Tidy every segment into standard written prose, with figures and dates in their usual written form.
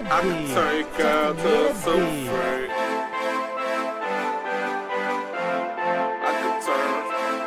I can turn your girl to a super freak. I can turn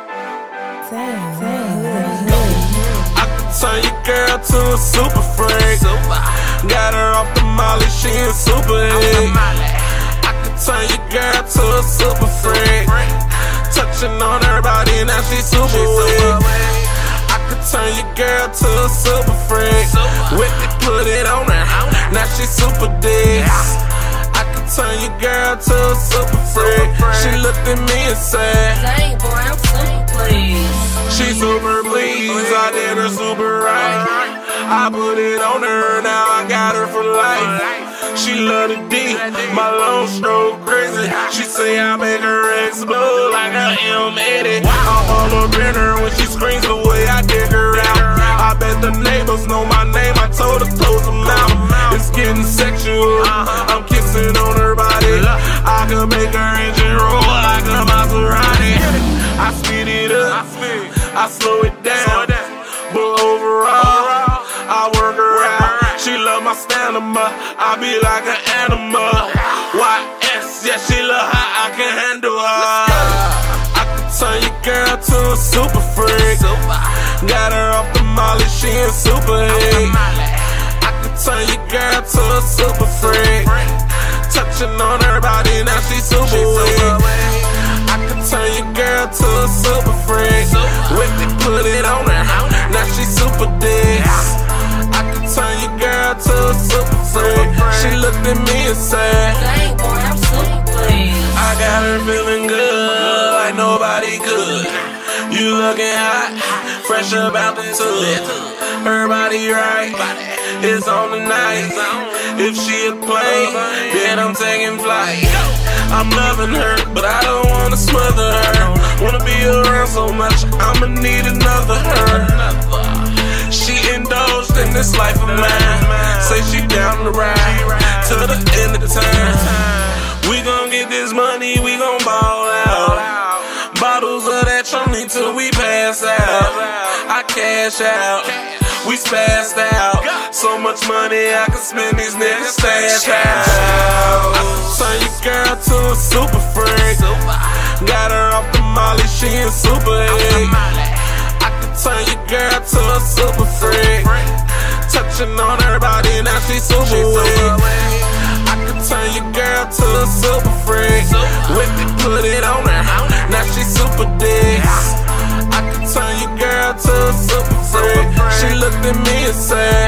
your girl to a super freak. Got her off the molly, she in super heat. I can turn your girl to a super freak. Touching on her body, now she super weak. I could turn your girl to a super freak. Whip it, put it on her, now she super dick. I could turn your girl to a super freak. She looked at me and said, "Dang boy, I'm super pleased." She super pleased, I did her super right. I put it on her, now I got her for life. She love the D, my long stroke crazy. She say I make her explode like a M80. I'm all up in her when she screams the way I dig her out. I bet the neighbors know my name, I told her close them out. It's getting sexual, I'm kissing on her body. I can make her engine roll like a Maserati. I speed it up, I slow it down, but overall, I work her out. She love my stamina, I be like an animal. YS, yeah, she love how I can handle her. I can turn your girl to a super freak. Got her off the molly, she in super heat. I can turn your girl to a super freak. Touching on her body, now she super weak. I can turn your girl to a super freak. Whip it, put it on her, now she super dick. I can turn your girl to a super freak. She looked at me and said, "Dang boy, I'm super pleased." I got her feeling good, like nobody could. You looking hot, fresh up out the tub. Her body right, it's on tonight. If she a plane, then I'm taking flight. I'm loving her, but I don't wanna smother her. Wanna be around so much, I'ma need another her. She indulged in this life of mine. Say she down the ride to the end of time. We gon' get this money, we gon' ball out. Bottles of that Tronny till we pass out. I cash out, we spazzed out. So much money I can spend, these niggas stash out. I can turn your girl to a super freak. Got her off the molly, she in super heat. I can turn your girl to a super freak. Touching on her body, now she super weak. I can turn your girl to a super freak. Whip it, put it on her, now she super dick. I can turn your girl to a super freak. She looked at me and said,